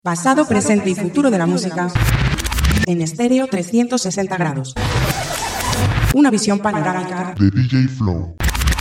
Pasado, presente y futuro de la música en estéreo 360 grados. Una visión panorámica de DJ Flow.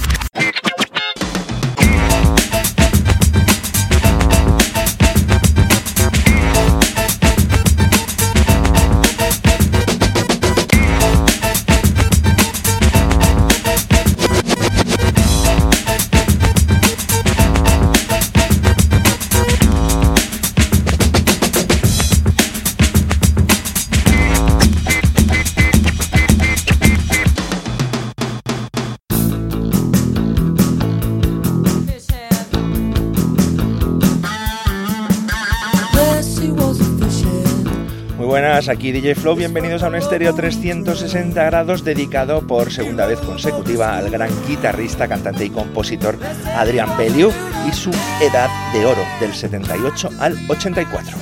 Aquí DJ Flow, bienvenidos a un estéreo 360 grados dedicado por segunda vez consecutiva al gran guitarrista, cantante y compositor Adrian Belew y su edad de oro del 78 al 84.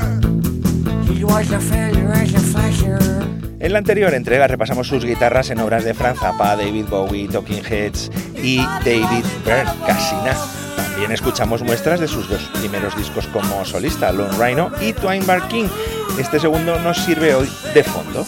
En la anterior entrega repasamos sus guitarras en obras de Franz Zappa, David Bowie, Talking Heads y David Byrne, casi nada. También escuchamos muestras de sus dos primeros discos como solista, Lone Rhino y Twine Bar King. Este segundo nos sirve hoy de fondo.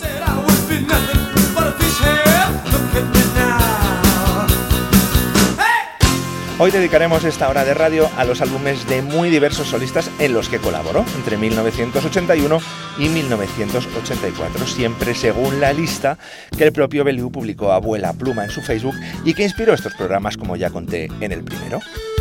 Hoy dedicaremos esta hora de radio a los álbumes de muy diversos solistas en los que colaboró entre 1981 y 1984, siempre según la lista que el propio Belew publicó a vuela pluma en su Facebook y que inspiró estos programas, como ya conté en el primero.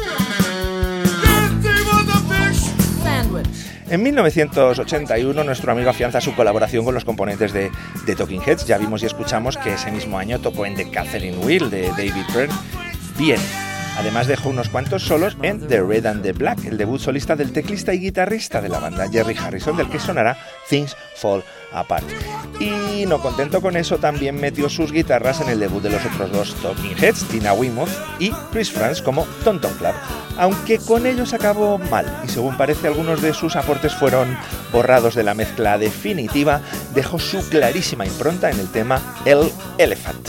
En 1981 nuestro amigo afianza su colaboración con los componentes de Talking Heads. Ya vimos y escuchamos que ese mismo año tocó en The Catherine Wheel de David Byrne. Bien, además dejó unos cuantos solos en The Red and the Black, el debut solista del teclista y guitarrista de la banda Jerry Harrison, del que sonará Things Fall Apart. Y no contento con eso, también metió sus guitarras en el debut de los otros dos Talking Heads, Tina Weymouth y Chris Frantz, como Tom Tom Club, aunque con ellos acabó mal y según parece algunos de sus aportes fueron borrados de la mezcla definitiva. Dejó su clarísima impronta en el tema El Elephant.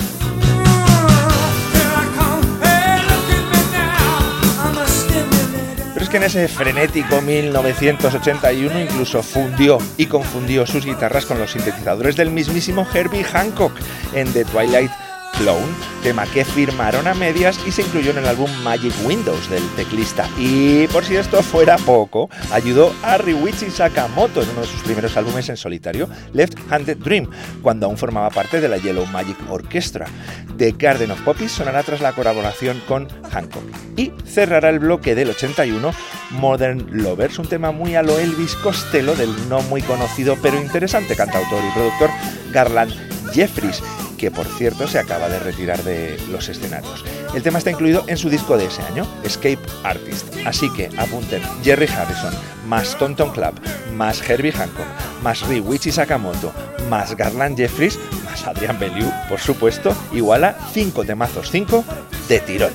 Pero es que en ese frenético 1981 incluso fundió y confundió sus guitarras con los sintetizadores del mismísimo Herbie Hancock en The Twilight Clone, tema que firmaron a medias y se incluyó en el álbum Magic Windows del teclista. Y por si esto fuera poco, ayudó a Ryuichi Sakamoto en uno de sus primeros álbumes en solitario, Left Handed Dream, cuando aún formaba parte de la Yellow Magic Orchestra. The Garden of Poppies sonará tras la colaboración con Hancock. Y cerrará el bloque del 81 Modern Lovers, un tema muy a lo Elvis Costello del no muy conocido pero interesante cantautor y productor Garland Jeffries, que por cierto se acaba de retirar de los escenarios. El tema está incluido en su disco de ese año, Escape Artist. Así que apunten: Jerry Harrison, más Tom Tom Club, más Herbie Hancock, más Ryuichi Sakamoto, más Garland Jeffries, más Adrian Belew, por supuesto, igual a 5 temazos, 5 de tirón.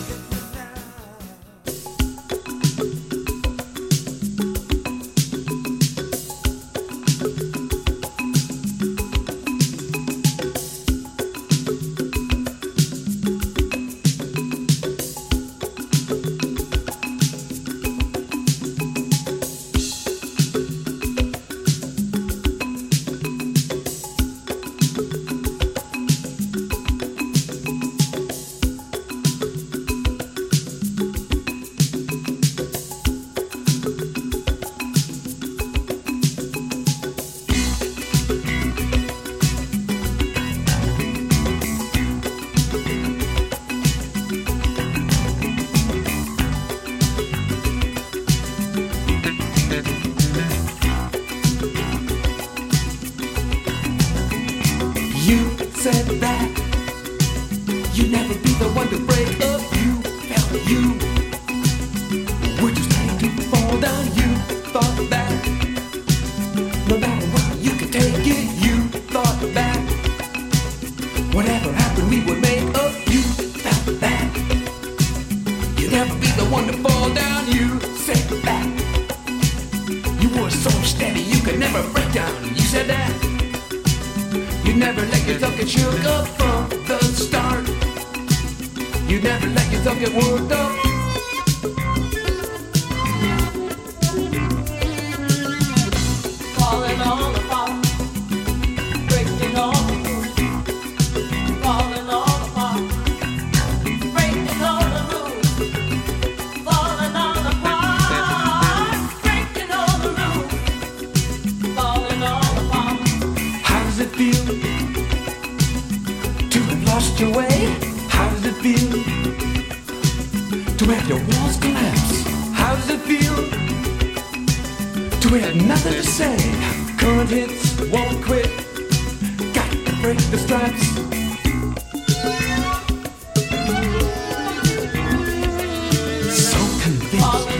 You never let yourself get shook up from the start. You never let yourself get worked up. your walls collapse. How does it feel to have nothing to say? Current hits, won't quit. Got to break the straps. So convinced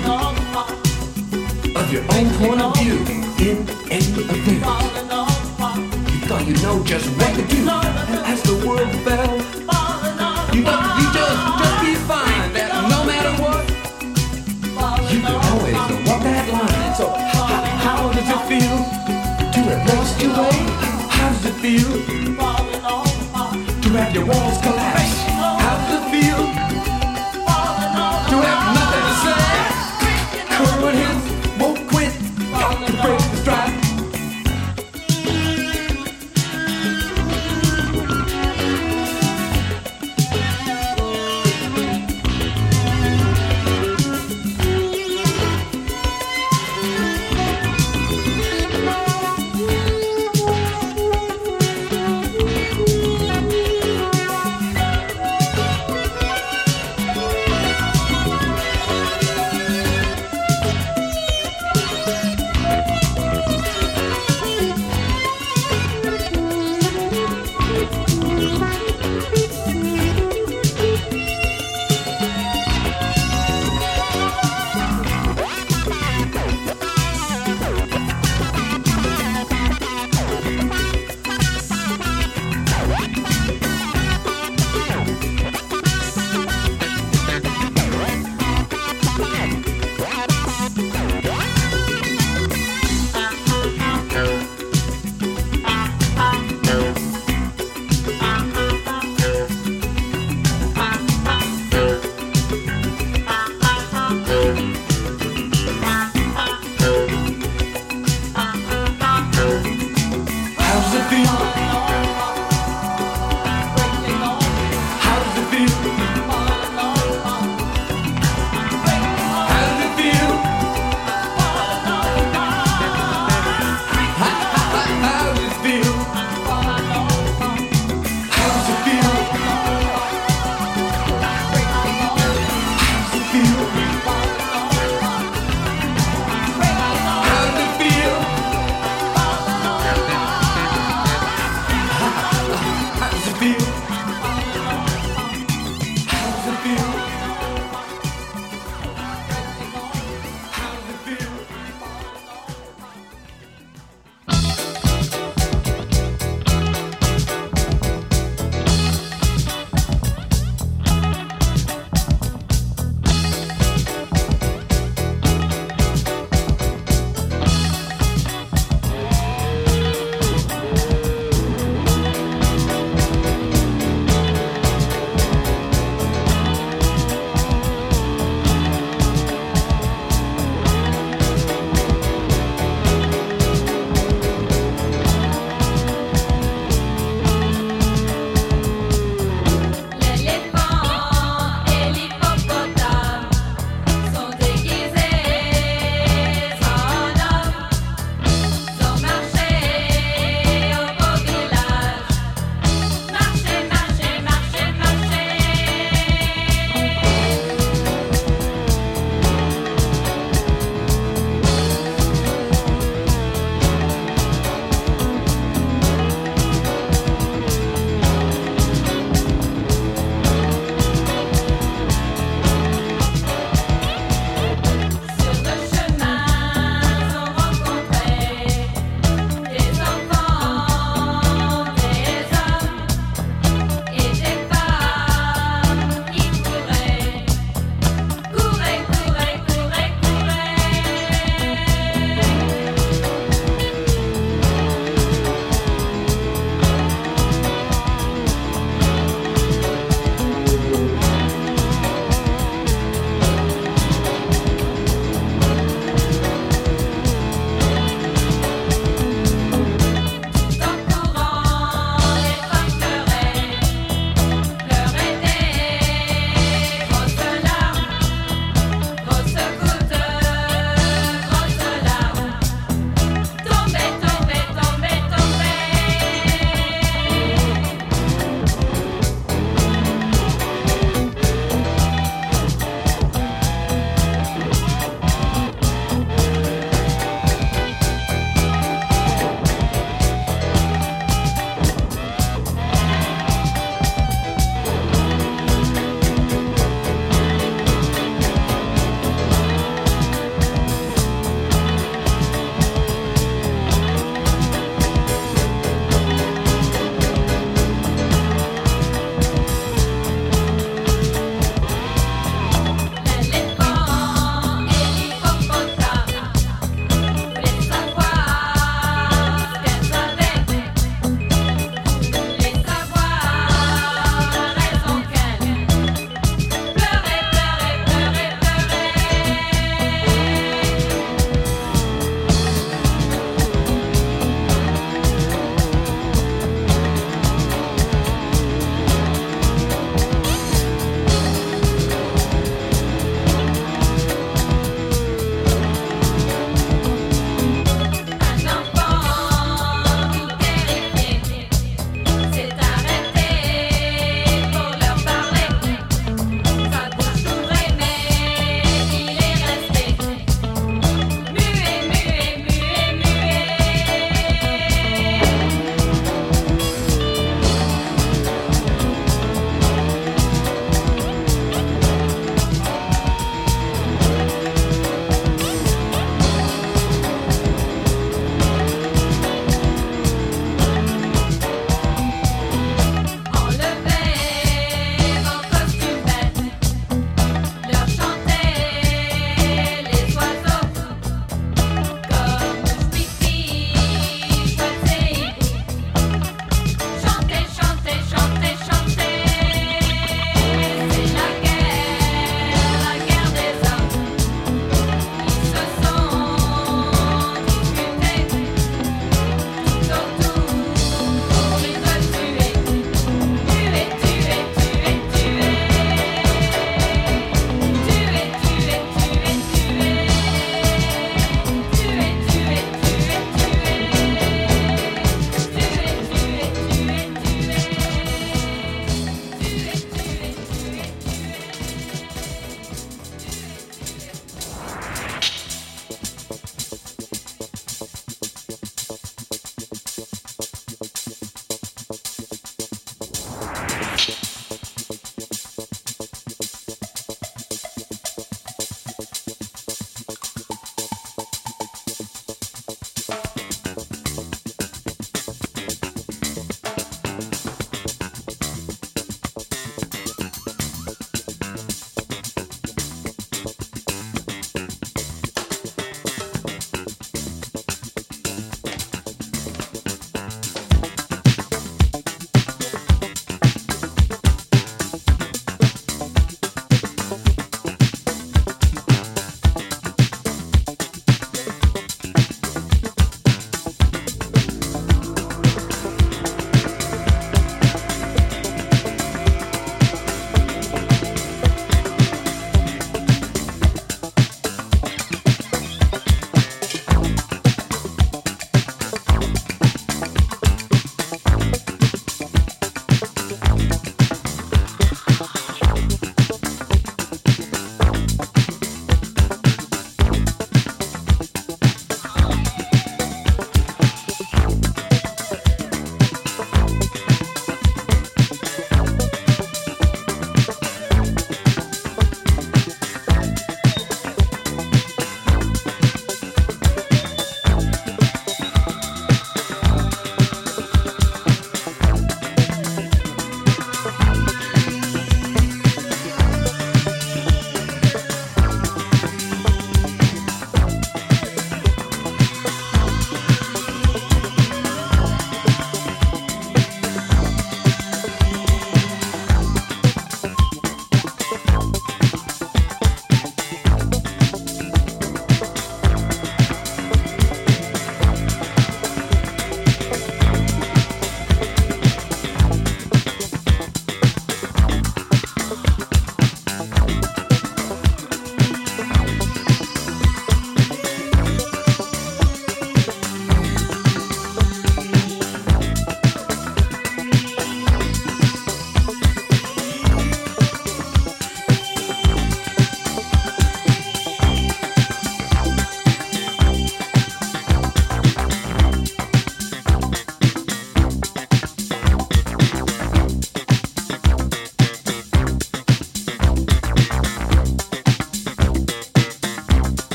of your own point of view in any event. You thought you know just what to do, and as the world fell, you thought you just be fine. That no matter what, you can always walk that line. So how does it feel to have lost your way? How does it feel to have your walls collapse? How does it feel to have nothing to say? Current hits won't quit. Got to break the stride.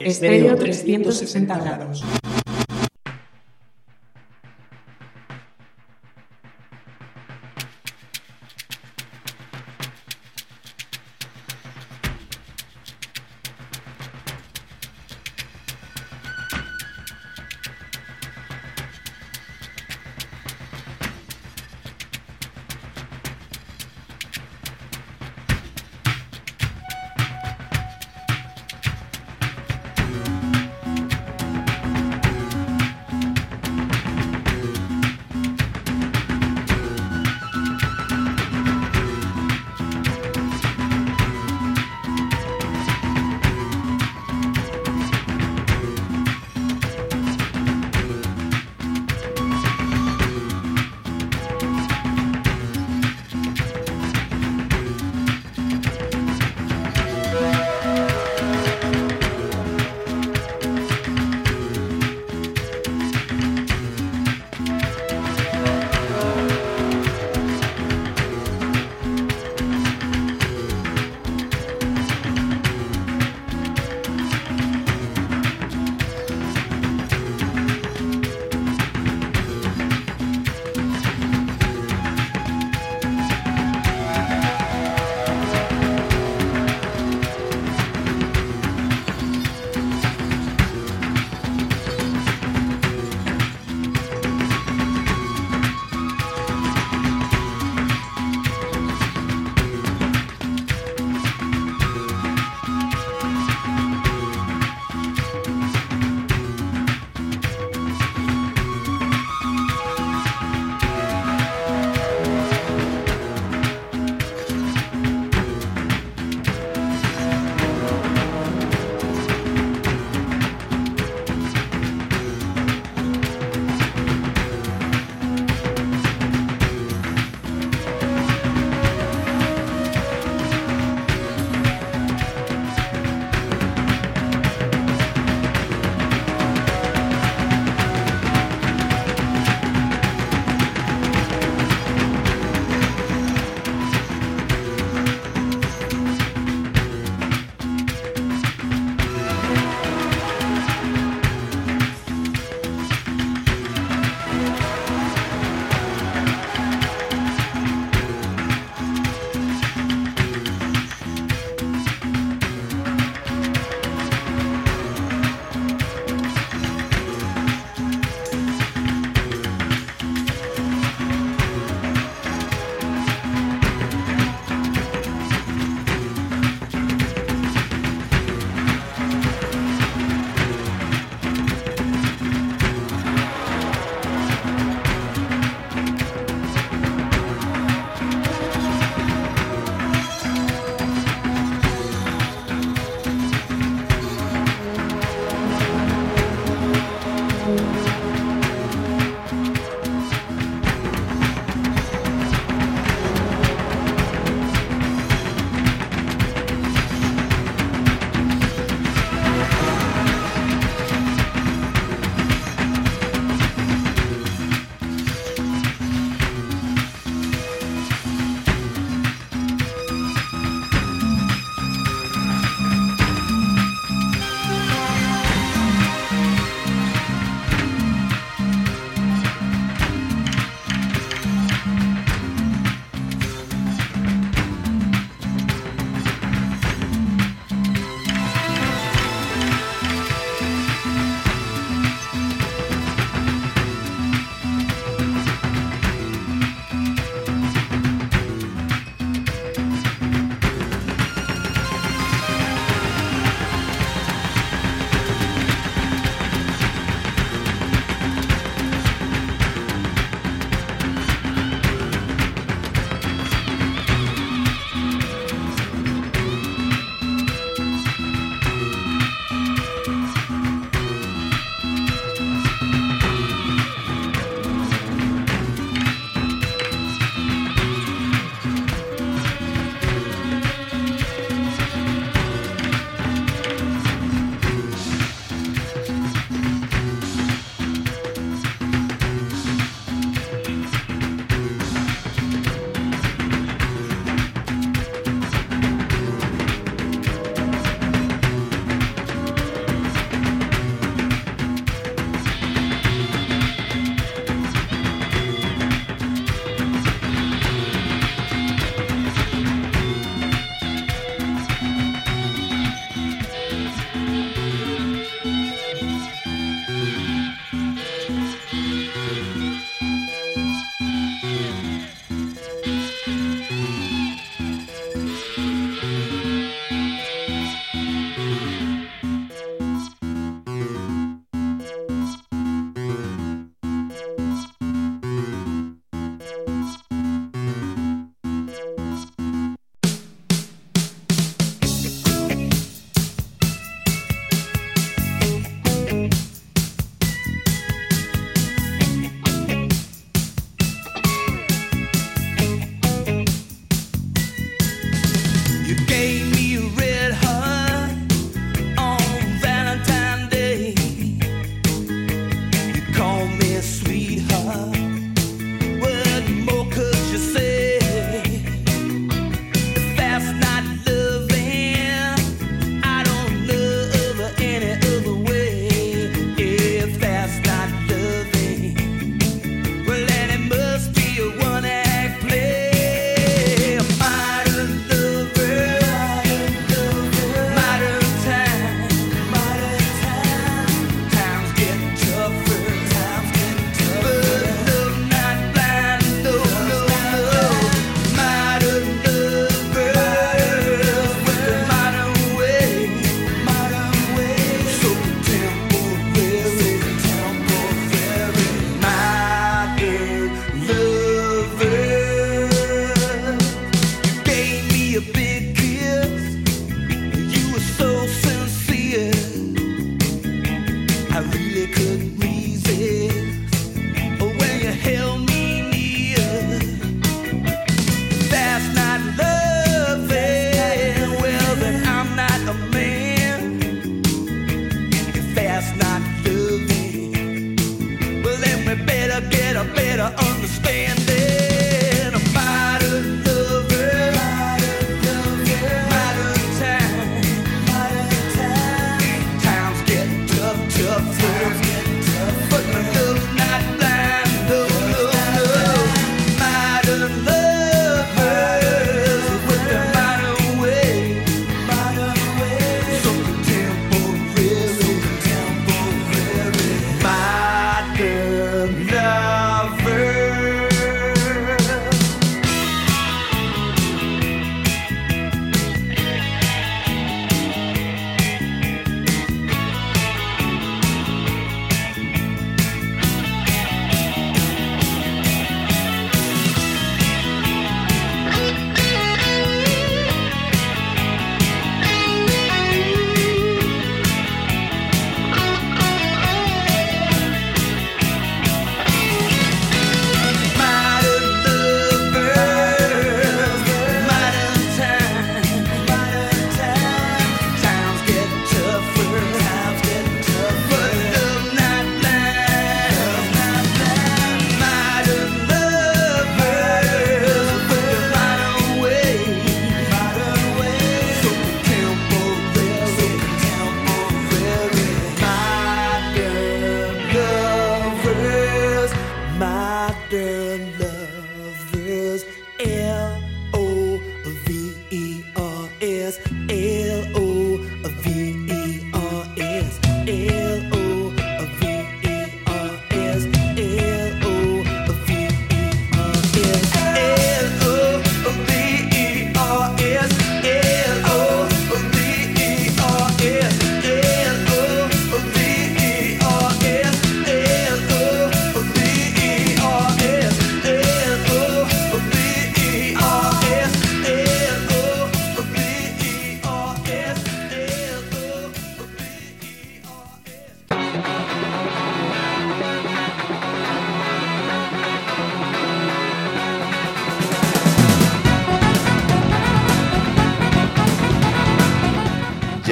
Estéreo 360 grados.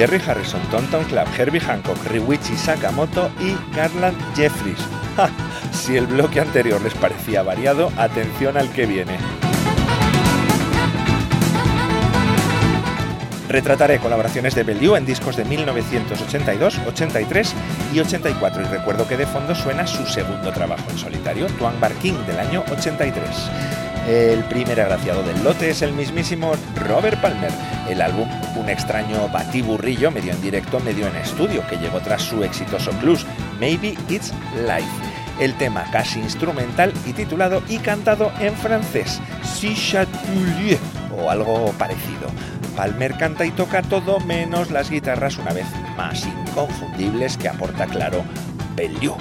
Jerry Harrison, Tom Tom Club, Herbie Hancock, Ryuichi Sakamoto y Garland Jeffries. ¡Ja! Si el bloque anterior les parecía variado, atención al que viene. Retrataré colaboraciones de Bellew en discos de 1982, 83 y 84 y recuerdo que de fondo suena su segundo trabajo en solitario, Tuan Bar King, del año 83. El primer agraciado del lote es el mismísimo Robert Palmer. El álbum, un extraño batiburrillo, medio en directo, medio en estudio, que llegó tras su exitoso blues, Maybe It's Life. El tema casi instrumental y titulado y cantado en francés, Si Chatouille, o algo parecido. Palmer canta y toca todo menos las guitarras, una vez más inconfundibles, que aporta, claro, Bellew.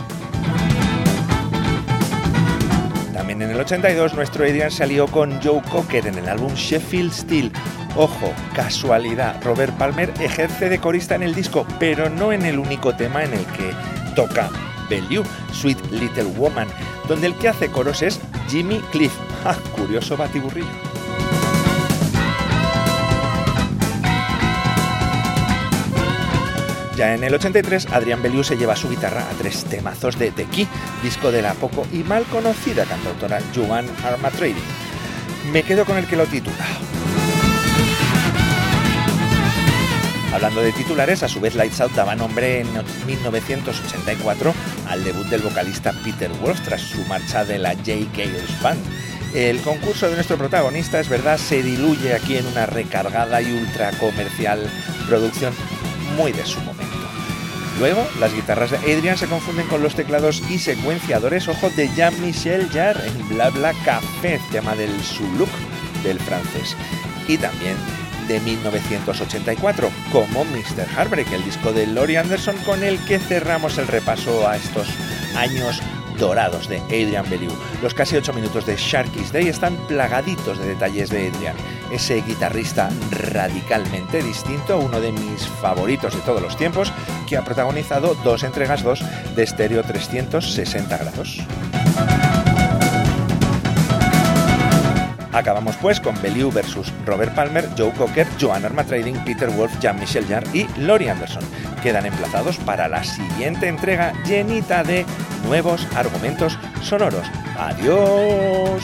También en el 82 nuestro Adrian salió con Joe Cocker en el álbum Sheffield Steel. Ojo, casualidad, Robert Palmer ejerce de corista en el disco, pero no en el único tema en el que toca Bellew, Sweet Little Woman, donde el que hace coros es Jimmy Cliff. ¡Ja! Curioso batiburrillo. Ya en el 83, Adrian Bellew se lleva su guitarra a 3 temazos de The Key, disco de la poco y mal conocida cantautora Joan Armatrading. Me quedo con el que lo titula. Hablando de titulares, a su vez Lights Out daba nombre en 1984 al debut del vocalista Peter Wolf tras su marcha de la J. Gales Band. El concurso de nuestro protagonista, es verdad, se diluye aquí en una recargada y ultra comercial producción muy de su momento. Luego, las guitarras de Adrian se confunden con los teclados y secuenciadores, ojo, de Jean-Michel Jarre en Bla Bla Café, tema del Suluk del francés. Y también de 1984, como Mr. Heartbreak, el disco de Laurie Anderson con el que cerramos el repaso a estos años dorados de Adrian Bellew. Los casi 8 minutos de Sharky's Day están plagaditos de detalles de Adrian, ese guitarrista radicalmente distinto, uno de mis favoritos de todos los tiempos, que ha protagonizado 2 entregas 2 de Stereo 360 grados. Acabamos pues con Bellew versus Robert Palmer, Joe Cocker, Joan Armatrading, Peter Wolf, Jean-Michel Jarre y Laurie Anderson. Quedan emplazados para la siguiente entrega llenita de nuevos argumentos sonoros. ¡Adiós!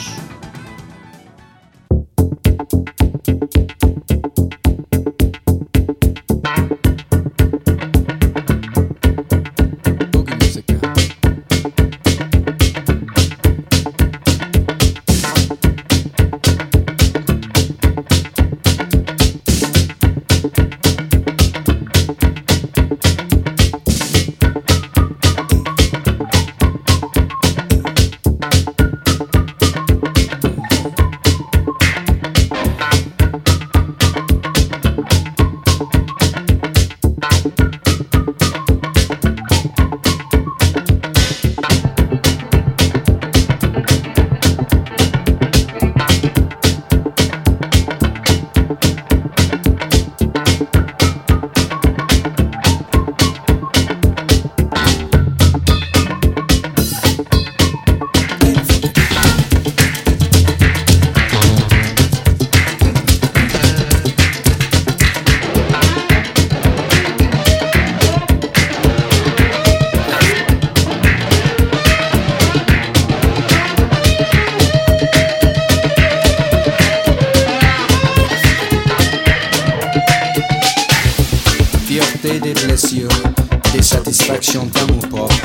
Des blessures, des satisfactions d'amour propre.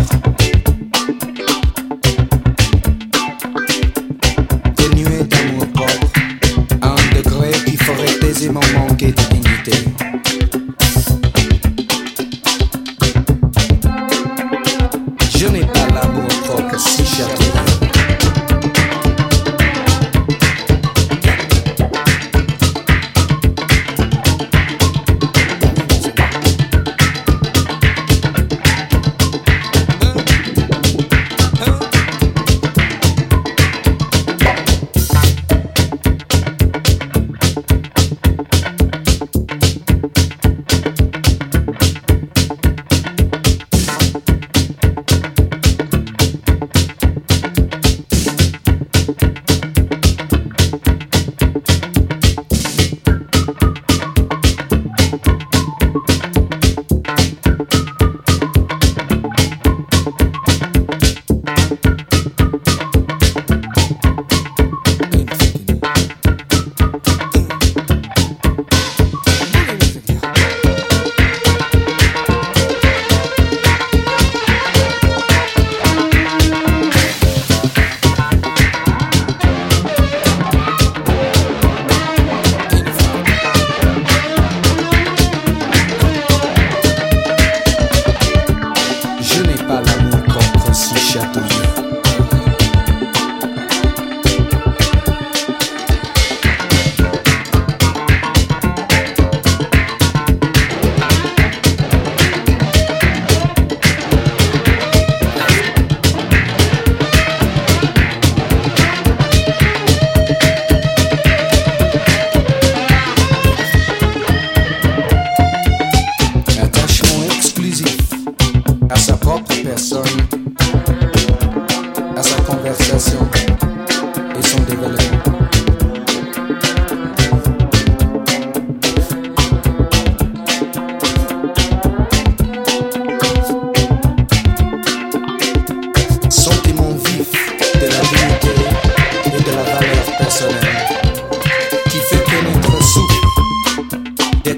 Des nuées d'amour propre, à un degré qui ferait aisément manquer de dignité. Je n'ai pas l'amour propre si château.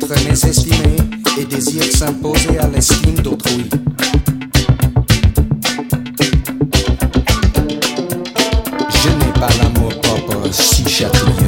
être mésestimé et désire s'imposer à l'estime d'autrui. Je n'ai pas l'amour propre si chatouilleux.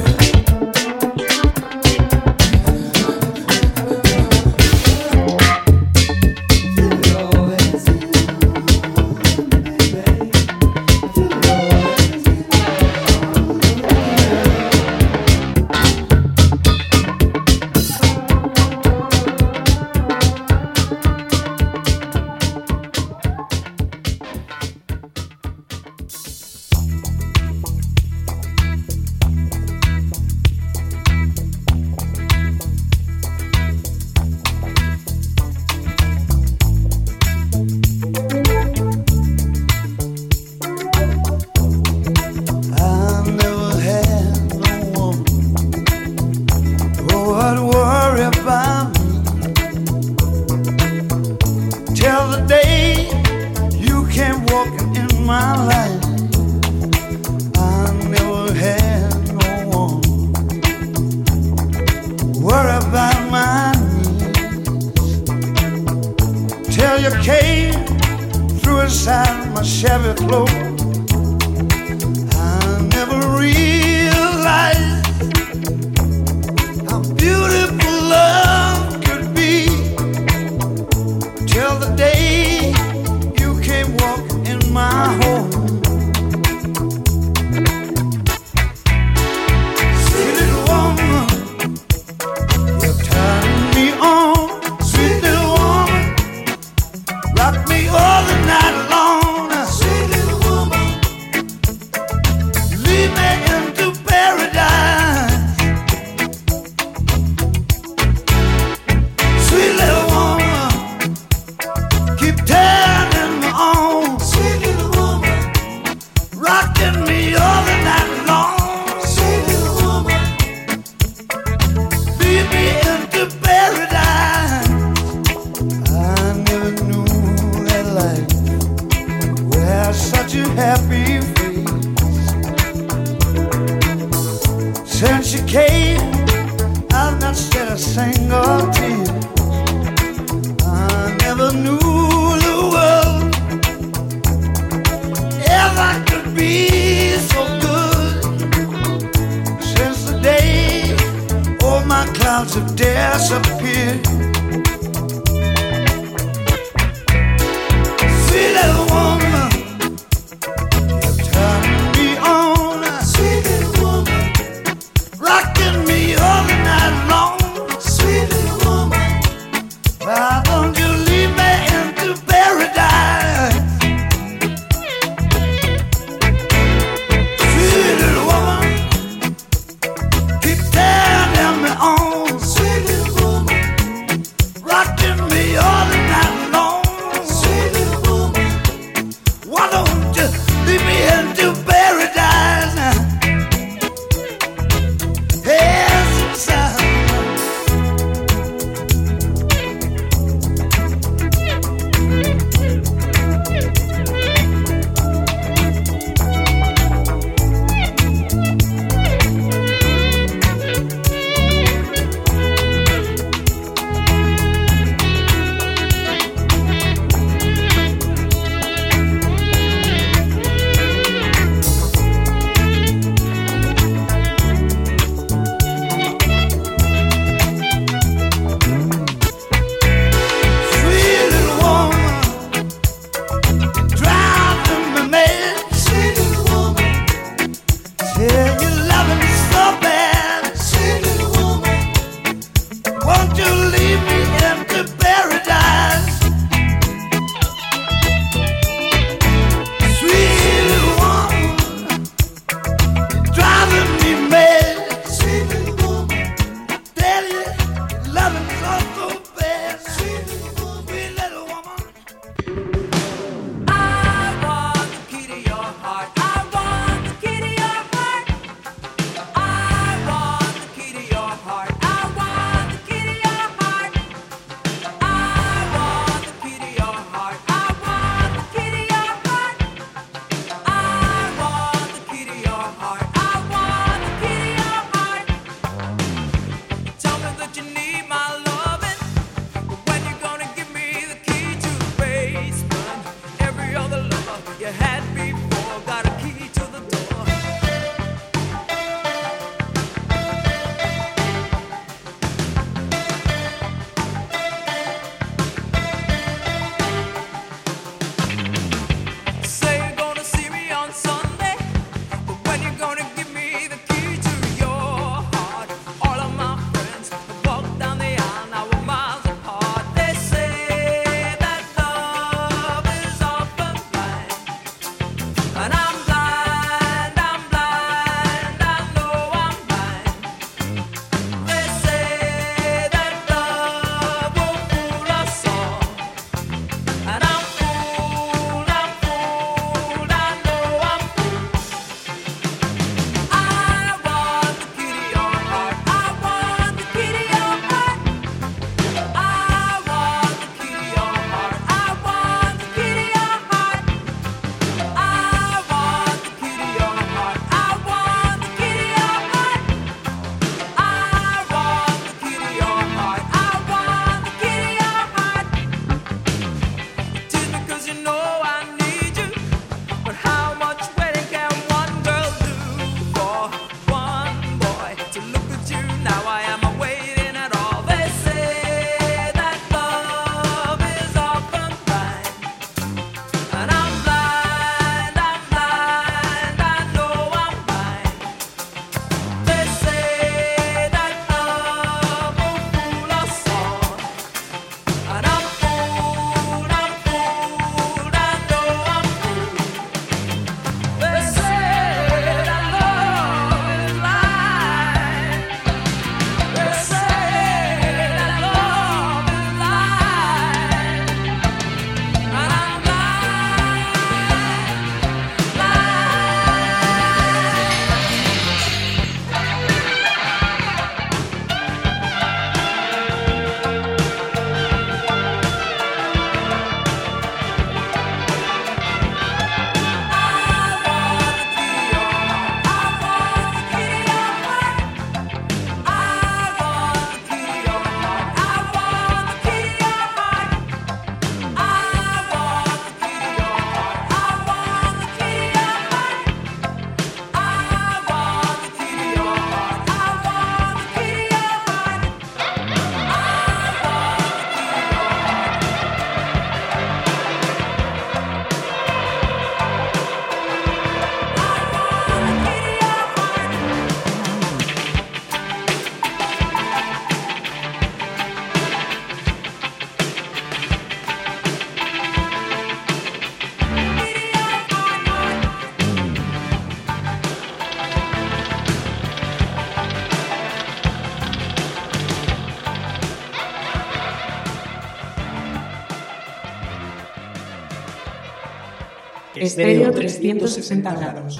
Estéreo 360 grados.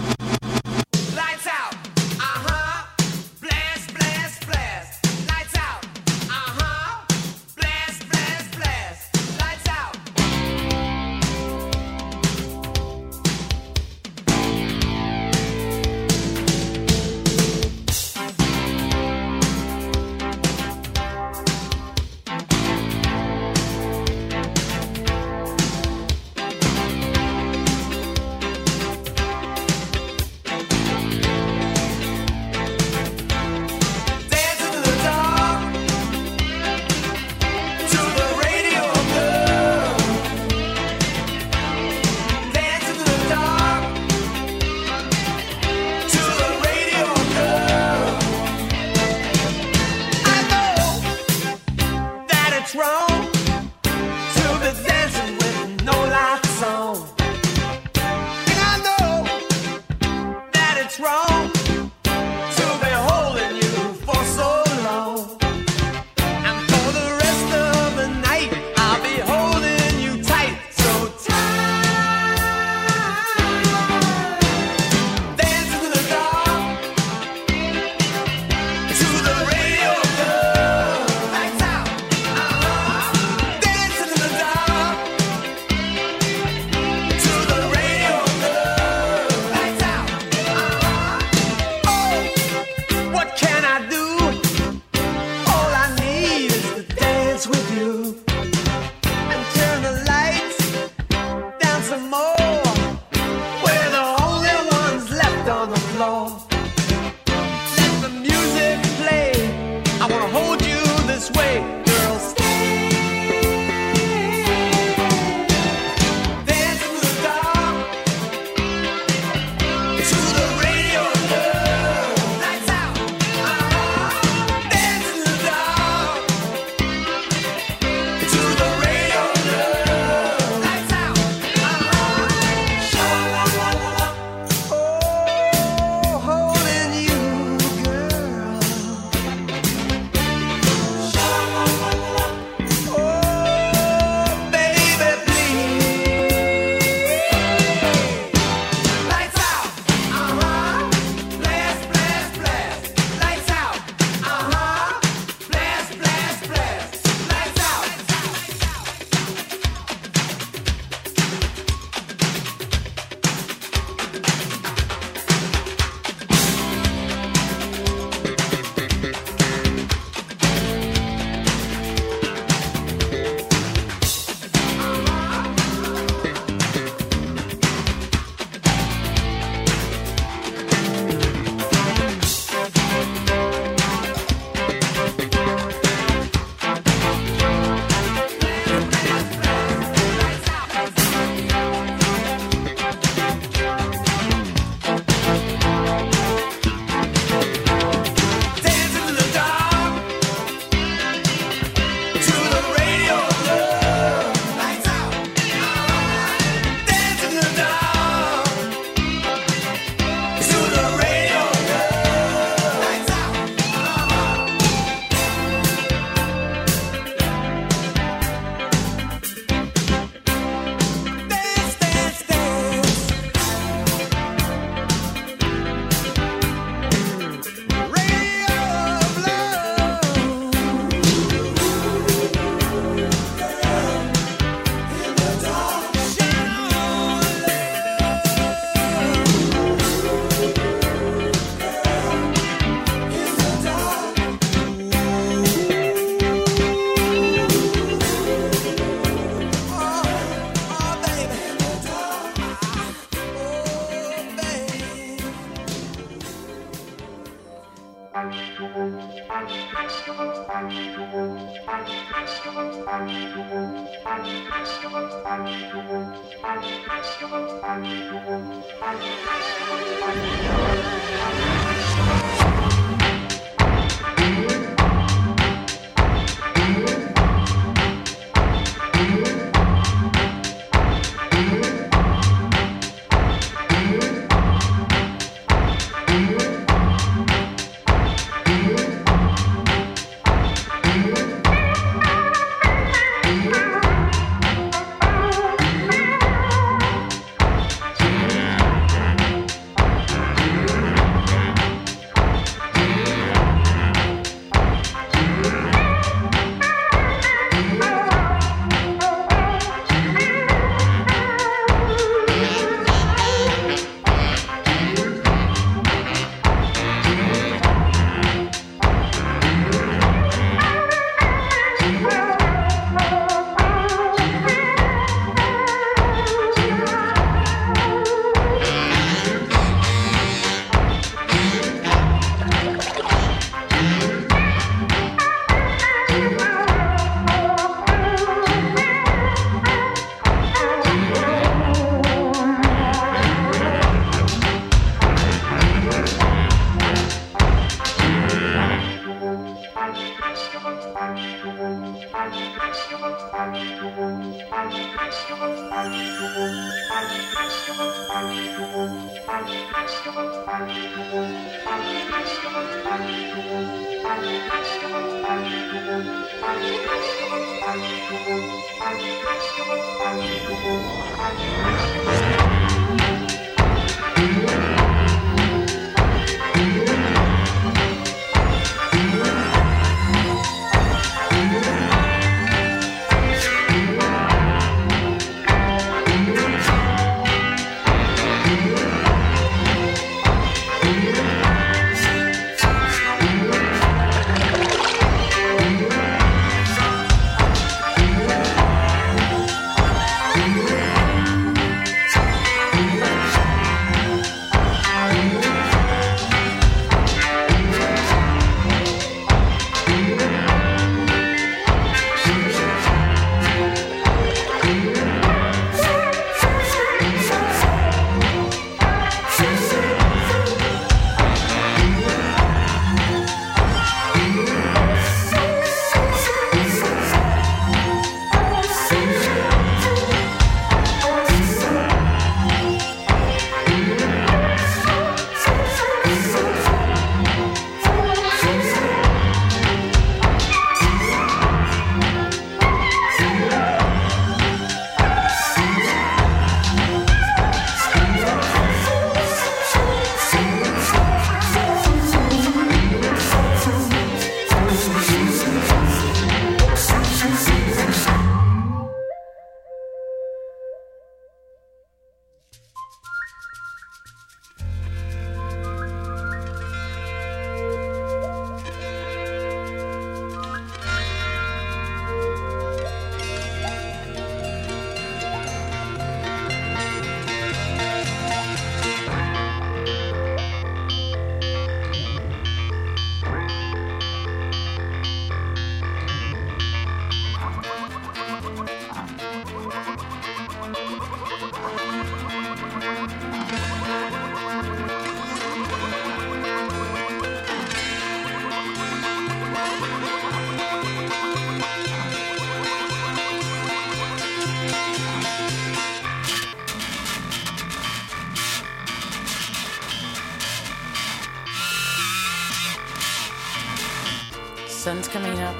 Sun's coming up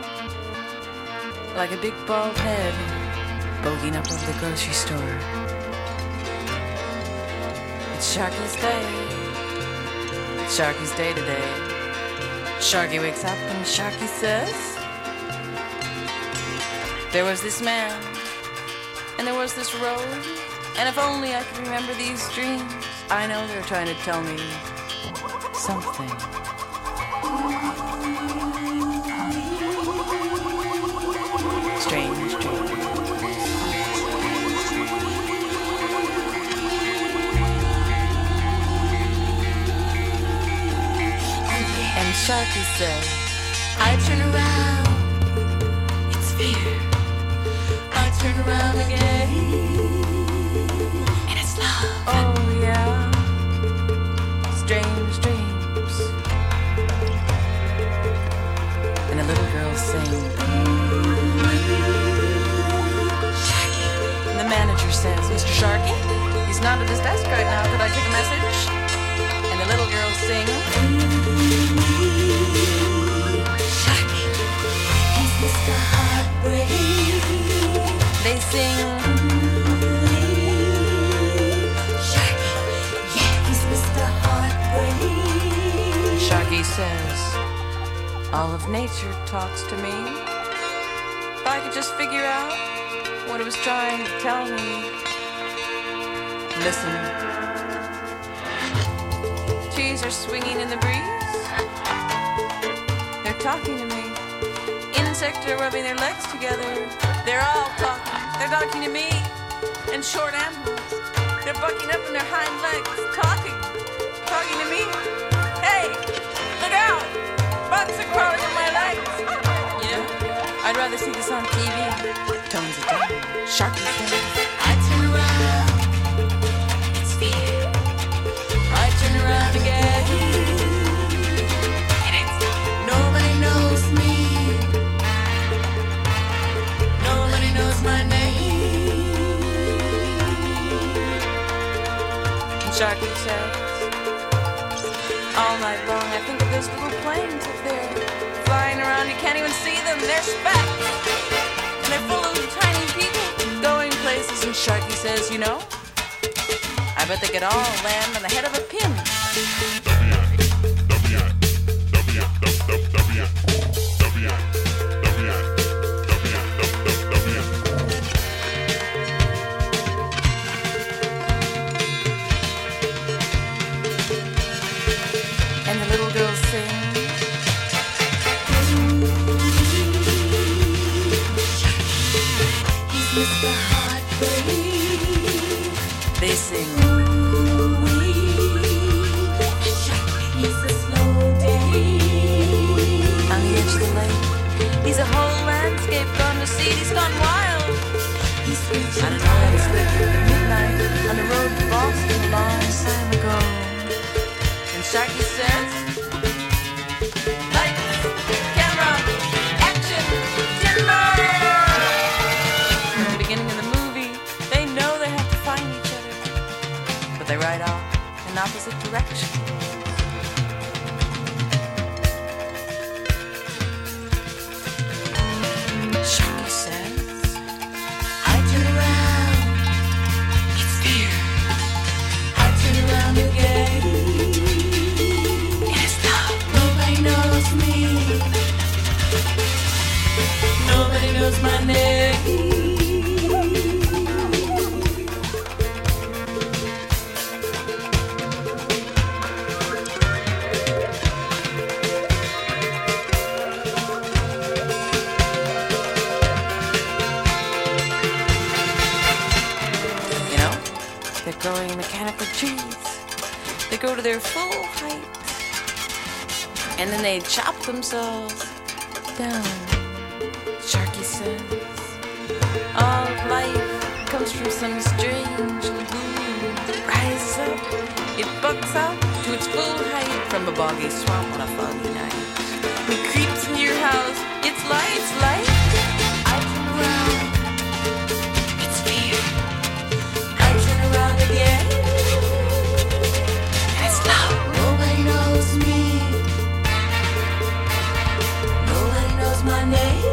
like a big bald head bulging up over the grocery store. It's Sharky's day. It's Sharky's day today. Sharky wakes up and Sharky says, there was this man and there was this road, and if only I could remember these dreams. I know they're trying to tell me something. Strange dreams. And Sharky says, I turn around, it's fear. I turn around again, and it's love. Oh yeah, strange dreams. And a little girl sings, Sharky. And the manager says, Mr. Sharky, he's not at his desk right now. Could I take a message? And the little girl sings, Sharky, he's Mr. Heartbreak. They sing, Sharky, yeah, he's Mr. Heartbreak. Sharky says, all of nature talks to me. If I could just figure out what it was trying to tell me. Listen. Trees are swinging in the breeze. They're talking to me. Insects are rubbing their legs together. They're all talking. They're talking to me. And short animals, they're bucking up on their hind legs, talking to me. Hey, look out! Bugs are crawling on my legs. You know, I'd rather see this on TV. Tones it down. Sharky says, I turn around. It's fear. I turn around again. And it's nobody knows me. Sharky says, all night long I think of those little planes up there, flying around, you can't even see them, they're specks, and they're full of tiny people, going places, and Sharky says, you know, I bet they could all land on the head of a pin. And the little girls sing, he's Mr. Heartbreak. They sing, he's a slow day. On the edge of the lake, he's a whole landscape gone to seed. He's gone wild. He's I don't know how to slip through the midnight on the road to Boston a long time ago. And Sharky says, lights, camera, action, timber! At the beginning of the movie, they know they have to find each other, but they ride off in opposite directions. Sharky says, I turn around, it's fear. I turn around again, it's love. Nobody knows me, nobody knows my name. You know, they're growing mechanical trees. They grow to their full height, and then they chop themselves down. Sharky says, all life comes from some strange lagoon that rises up. It bucks out to its full height from a boggy swamp on a foggy night. It creeps into your house. It's light, it's light. I turn around. It's fear. I turn around again. And it's love. Nobody knows me. Nobody knows my name.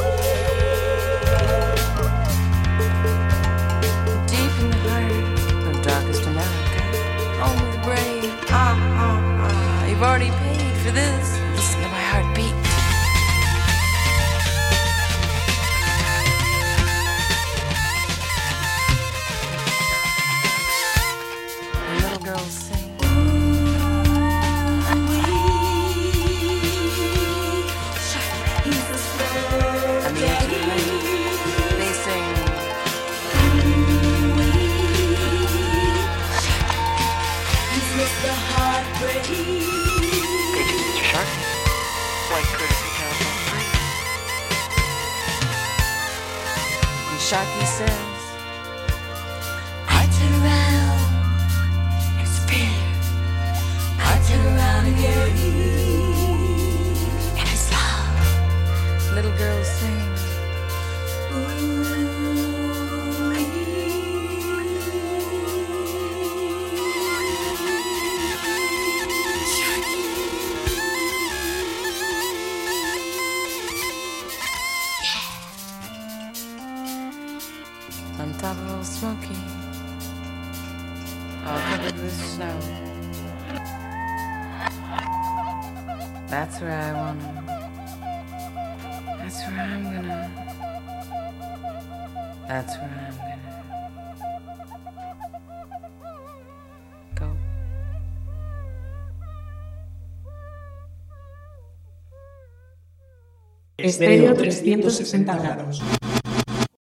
Deep in the heart of darkest America, home of the brave. You've already paid for this. Listen to my heartbeat. The little girls sing. And the edge of the lake, they sing. Mr. Heartbreak. Mr. Shark, like courtesy telephone free. And Sharky says, I turn around, it's fear. I turn around again, and it's love. Little girls sing. On top of Old Smoky, all covered with snow. That's where I wanna. That's where I'm gonna. That's where I'm gonna go. Estéreo 360 grados.